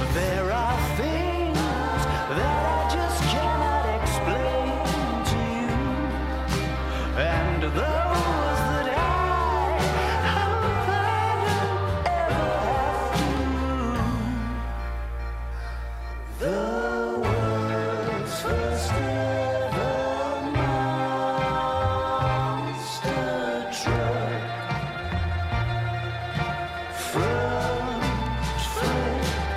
There are things that I just cannot explain to you, and the